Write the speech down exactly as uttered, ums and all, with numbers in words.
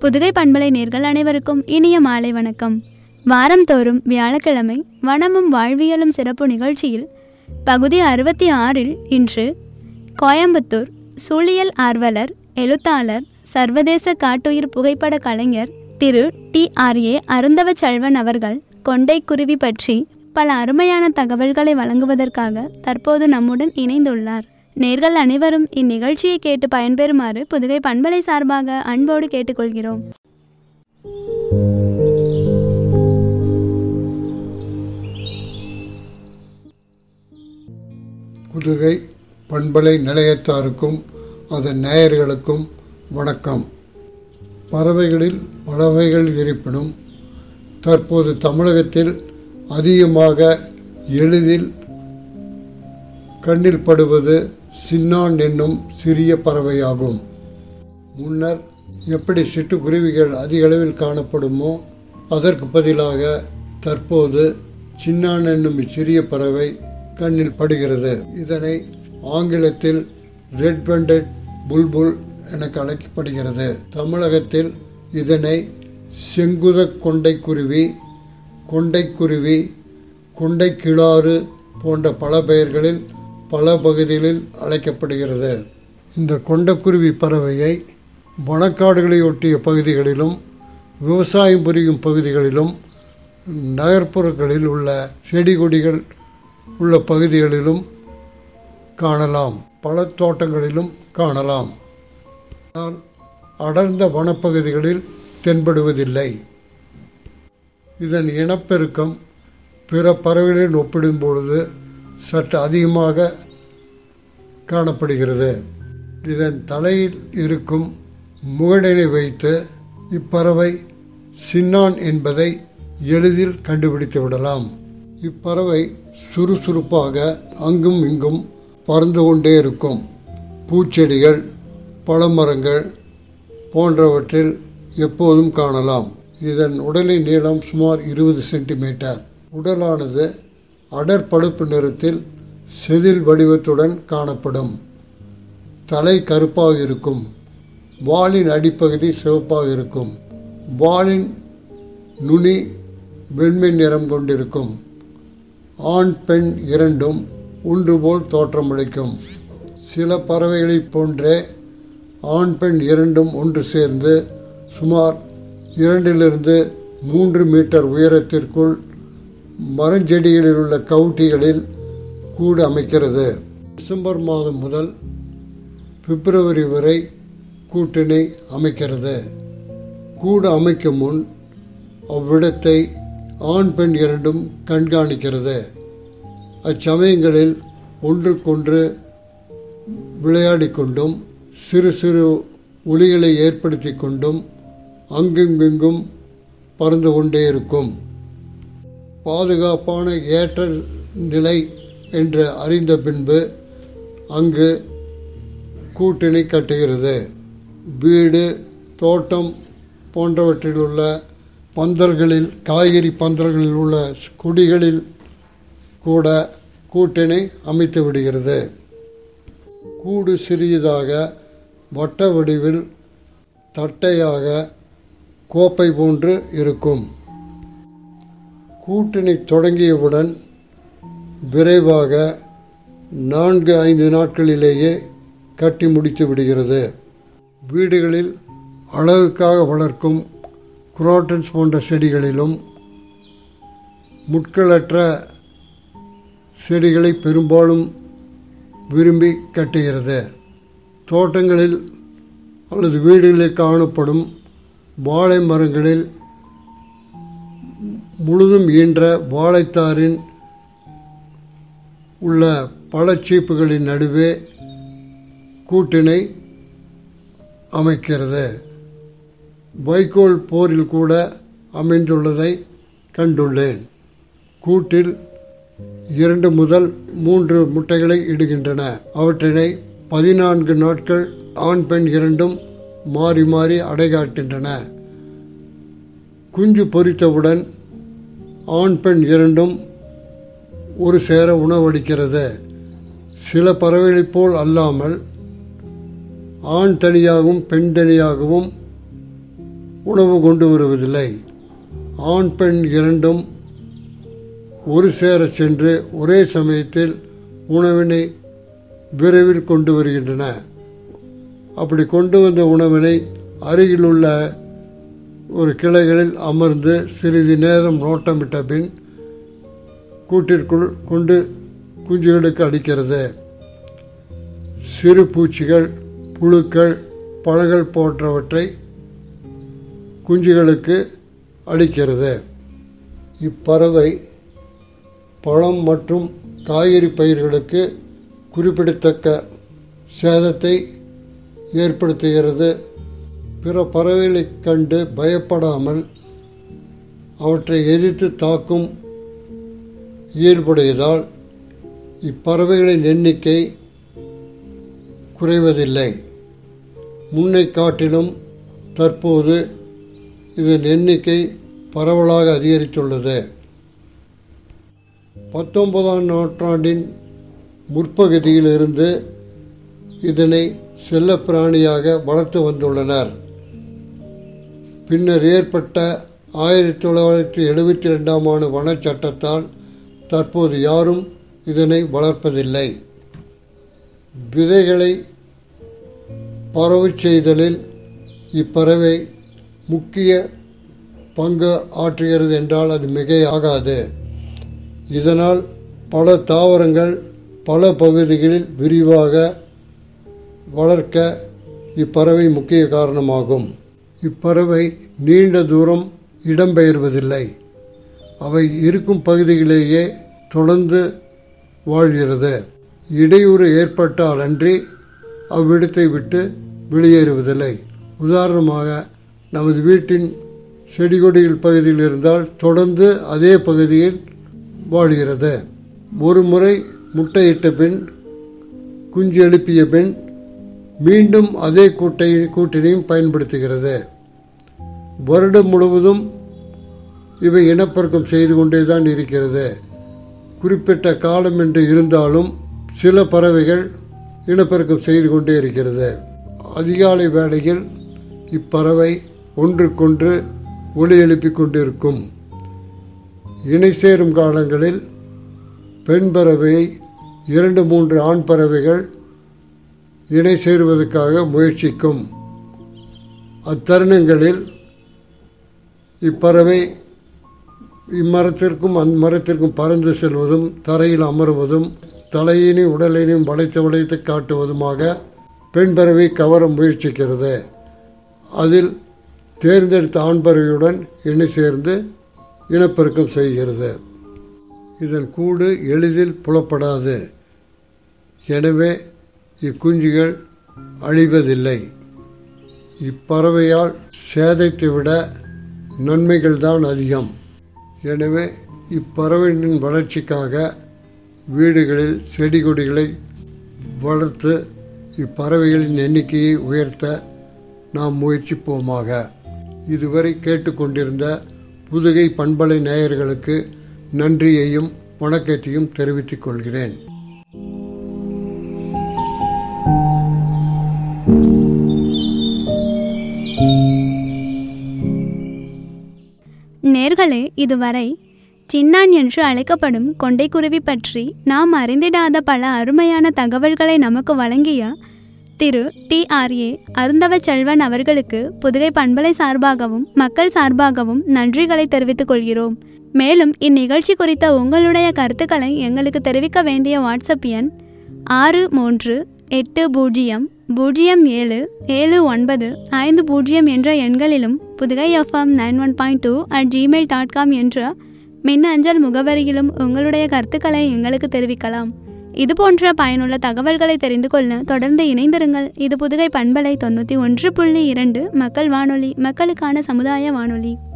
புதுகை பண்பலை நேர்கள் அனைவருக்கும் இனிய மாலை வணக்கம். வாரந்தோறும் வியாழக்கிழமை வனமும் வாழ்வியலும் சிறப்பு நிகழ்ச்சியில் பகுதி அறுபத்தி ஆறில் இன்று கோயம்புத்தூர் சூழியல் ஆர்வலர், எழுத்தாளர், சர்வதேச காட்டுயிர் புகைப்பட கலைஞர் Thiru T R A Arunthava Selvan அவர்கள் கொண்டைக்குருவி பற்றி பல அருமையான தகவல்களை வழங்குவதற்காக தற்போது நம்முடன் இணைந்துள்ளார். நேர்கள் அனைவரும் இந்நிகழ்ச்சியை கேட்டு பயன்பெறுமாறு புதுகை பண்பலை சார்பாக அன்போடு கேட்டுக்கொள்கிறோம். புதுகை பண்பலை நிலையத்தாருக்கும் அதன் நேயர்களுக்கும் வணக்கம். பறவைகளில் பல வகைகள் இருப்பினும் தற்போது தமிழகத்தில் அதிகமாக எளிதில் கண்ணில் படுவது சின்னான் என்னும் சிறிய பறவையாகும். முன்னர் எப்படி சிட்டுக்குருவிகள் அதிக அளவில் காணப்படுமோ அதற்கு பதிலாக தற்போது சின்னான் என்னும் சிறிய பறவை கண்ணில் படுகிறது. இதனை ஆங்கிலத்தில் ரெட் பெண்டட் புல்புல் என அழைக்கப்படுகிறது. தமிழகத்தில் இதனை செங்குத கொண்டைக்குருவி, கொண்டைக்குருவி, கொண்டைக்கிளாறு போன்ற பல பெயர்களில் பல பகுதிகளில் அழைக்கப்படுகிறது. இந்த கொண்டைக்குருவி பறவையை வனக்காடுகளை ஒட்டிய பகுதிகளிலும் விவசாயம் புரியும் பகுதிகளிலும் நகர்ப்புறங்களில் உள்ள செடி கொடிகள் உள்ள பகுதிகளிலும் காணலாம். பல தோட்டங்களிலும் காணலாம். ஆனால் அடர்ந்த வனப்பகுதிகளில் தென்படுவதில்லை. இதன் இனப்பெருக்கம் பிற பறவைகளுடன் ஒப்பிடும் பொழுது சற்று அதிகமாக காணப்படுகிறது. இதன் தலையில் இருக்கும் முகடனை வைத்து இப்பறவை சின்னான் என்பதை எளிதில் கண்டுபிடித்து விடலாம். இப்பறவை சுறுசுறுப்பாக அங்கும் இங்கும் பறந்து கொண்டே இருக்கும். பூச்செடிகள், பழமரங்கள் போன்றவற்றில் எப்போதும் காணலாம். இதன் உடலின் நீளம் சுமார் இருபது சென்டிமீட்டர். உடலானது அடர் பழுப்பு நிறத்தில் செதில் வடிவத்துடன் காணப்படும். தலை கருப்பாக இருக்கும். வாலின் அடிப்பகுதி சிவப்பாக இருக்கும். வாலின் நுனி வெண்மை நிறம் கொண்டிருக்கும். ஆண் பெண் இரண்டும் ஒன்று போல் தோற்றமளிக்கும். சில பறவைகளைப் போன்றே ஆண் பெண் இரண்டும் ஒன்று சேர்ந்து சுமார் இரண்டிலிருந்து மூன்று மீட்டர் உயரத்திற்குள் மரஞ்செடிகளில் உள்ள கவுட்டிகளில் கூடு அமைக்கிறது. டிசம்பர் மாதம் முதல் பிப்ரவரி வரை கூட்டினை அமைக்கிறது. கூடு அமைக்கும் முன் அவ்விடத்தை ஆண் பெண் இரண்டும் கண்காணிக்கிறது. அச்சமயங்களில் ஒன்றுக்கொன்று விளையாடி கொண்டும் சிறு சிறு ஒலிகளை ஏற்படுத்தி கொண்டும் அங்குங்கிங்கும் பறந்து கொண்டே இருக்கும். பாதுகாப்பான ஏற்ற நிலை என்று அறிந்த பின்பு அங்கு கூட்டினை கட்டுகிறது. வீடு, தோட்டம் போன்றவற்றில் உள்ள பந்தல்களில், காய்கறி பந்தல்களில் உள்ள கொடிகளில் கூட கூட்டினை அமைத்து விடுகிறது. கூடு சிறியதாக, வட்ட வடிவில், தட்டையாக, கோப்பை போன்று இருக்கும். கூட்டினை தொடங்கியவுடன் விரைவாக நான்கு ஐந்து நாட்களிலேயே கட்டி முடித்து விடுகிறது. வீடுகளில் அழகுக்காக வளர்க்கும் குரோட்டன்ஸ் போன்ற செடிகளிலும் முட்களற்ற செடிகளை பெரும்பாலும் விரும்பி கட்டுகிறது. தோட்டங்களில் அல்லது வீடுகளில் காணப்படும் வாழை மரங்களில் முழுதும் ஈன்ற வாழைத்தாரின் உள்ள பழச்சீப்புகளின் நடுவே கூட்டினை அமைக்கிறது. வைக்கோல் போரில் கூட அமைந்துள்ளதை கண்டுள்ளேன். கூட்டில் இரண்டு முதல் மூன்று முட்டைகளை இடுகின்றன. அவற்றினை பதினான்கு நாட்கள் ஆண் பெண் இரண்டும் மாறி மாறி அடைகாட்டுகின்றன. குஞ்சு பொரித்தவுடன் ஆண் பெண் இரண்டும் ஒரு சேர உணவளிக்கிறது. சில பறவைகளைப் போல் அல்லாமல் ஆண் தனியாகவும் பெண் தனியாகவும் உணவு கொண்டு வருவதில்லை. ஆண் பெண் இரண்டும் ஒரு சேர சென்று ஒரே சமயத்தில் உணவினை விரைவில் கொண்டு வருகின்றன. அப்படி கொண்டு வந்த உணவினை அருகிலுள்ள ஒரு கிளைகளில் அமர்ந்து சிறிது நேரம் நோட்டமிட்ட பின் கூட்டிற்குள் கொண்டு குஞ்சுகளுக்கு அளிக்கிறது. சிறு பூச்சிகள், புழுக்கள், பழங்கள் போன்றவற்றை குஞ்சுகளுக்கு அளிக்கிறது. இப்பறவை பழம் மற்றும் காய்கறி பயிர்களுக்கு குறிப்பிடத்தக்க சேதத்தை ஏற்படுத்துகிறது. பிற பறவைகளை கண்டு பயப்படாமல் அவற்றை எதிர்த்து தாக்கும் இயல்புடையதால் இப்பறவைகளின் எண்ணிக்கை குறைவதில்லை. முன்னை காட்டிலும் தற்போது இதன் எண்ணிக்கை பரவலாக அதிகரித்துள்ளது. பத்தொன்பதாம் நூற்றாண்டின் முற்பகுதியிலிருந்து இதனை செல்லப்பிராணியாக வளர்த்து வந்துள்ளனர். பின்னர் ஏற்பட்ட ஆயிரத்தி தொள்ளாயிரத்தி எழுபத்தி ரெண்டாம் ஆண்டு வனச்சட்டத்தால் தற்போது யாரும் இதனை வளர்ப்பதில்லை. விதைகளை பரவச் செய்தலில் இப்பறவை முக்கிய பங்கு ஆற்றுகிறது என்றால் அது மிகையாகாது. இதனால் பல தாவரங்கள் பல பகுதிகளில் விரிவாக வளர்க்க இப்பறவை முக்கிய காரணமாகும். இப்பறவை நீண்ட தூரம் இடம்பெயர்வதில்லை. அவை இருக்கும் பகுதியிலேயே தொடர்ந்து வாழ்கிறது. இடையூறு ஏற்பட்டால் அன்றி அவ்விடத்தை விட்டு வெளியேறுவதில்லை. உதாரணமாக நமது வீட்டின் செடி கொடிகள் பகுதியில் இருந்தால் தொடர்ந்து அதே பகுதியில் வாழ்கிறது. ஒரு முறை முட்டையிட்ட பின் குஞ்சு எழுப்பிய பின் மீண்டும் அதே கூட்டை கூட்டினையும் பயன்படுத்துகிறது. வருடம் முழுவதும் இவை இனப்பெருக்கம் செய்து கொண்டே தான் இருக்கிறது. குறிப்பிட்ட காலம் என்று இருந்தாலும் சில பறவைகள் இனப்பெருக்கம் செய்து கொண்டே இருக்கிறது. அதிகாலை வேளையில் இப்பறவை ஒன்றுக்கொன்று ஒலி எழுப்பிக் கொண்டிருக்கும். இணை சேரும் காலங்களில் பெண் பறவையை இரண்டு மூன்று ஆண் பறவைகள் இணை சேருவதற்காக முயற்சிக்கும். அத்தருணங்களில் இப்பறவை இம்மரத்திற்கும் அம்மரத்திற்கும் பறந்து செல்வதும் தரையில் அமர்வதும் தலையினையும் உடலினையும் வளைத்து வளைத்து காட்டுவதுமாக பெண் பறவை கவர முயற்சிக்கிறது. அதில் தேர்ந்தெடுத்த ஆண் பறவையுடன் இணை சேர்ந்து இனப்பெருக்கம் செய்கிறது. இதன் கூடு எளிதில் புலப்படாது. எனவே இக்குஞ்சுகள் அழிவதில்லை. இப்பறவையால் சேதத்தை விட நன்மைகள் தான் அதிகம். எனவே இப்பறவையின் வளர்ச்சிக்காக வீடுகளில் செடி கொடிகளை வளர்த்து இப்பறவைகளின் எண்ணிக்கையை உயர்த்த நாம் முயற்சிப்போமாக. இதுவரை கேட்டுக்கொண்டிருந்த புதுகை பண்பலை நேயர்களுக்கு நன்றியையும் வணக்கத்தையும் தெரிவித்துக் கொள்கிறேன். நேர்களே, இதுவரை சின்னான் என்று அழைக்கப்படும் கொண்டைக்குருவி பற்றி நாம் அறிந்திடாத பல அருமையான தகவல்களை நமக்கு வழங்கிய Thiru T R A Arunthava Selvan அவர்களுக்கு புதுகை பண்பலை சார்பாகவும் மக்கள் சார்பாகவும் நன்றிகளை தெரிவித்துக் கொள்கிறோம். மேலும் இந்நிகழ்ச்சி குறித்த உங்களுடைய கருத்துக்களை எங்களுக்கு தெரிவிக்க வேண்டிய வாட்ஸ்அப் எண் ஆறு மூன்று எட்டு பூஜ்ஜியம் பூஜ்ஜியம் ஏழு ஏழு ஒன்பது ஐந்து பூஜ்ஜியம் என்ற எண்களிலும் Pudugai FM nine one point two at gmail dot com என்ற மின் அஞ்சல் முகவரியிலும் உங்களுடைய கருத்துக்களை எங்களுக்கு தெரிவிக்கலாம். இதுபோன்ற பயனுள்ள தகவல்களை தெரிந்து கொள்ள தொடர்ந்து இணைந்திருங்கள். இது புதுகை பண்பலை தொண்ணூற்றி ஒன்று புள்ளி இரண்டு மக்கள் வானொலி, மக்களுக்கான சமுதாய வானொலி.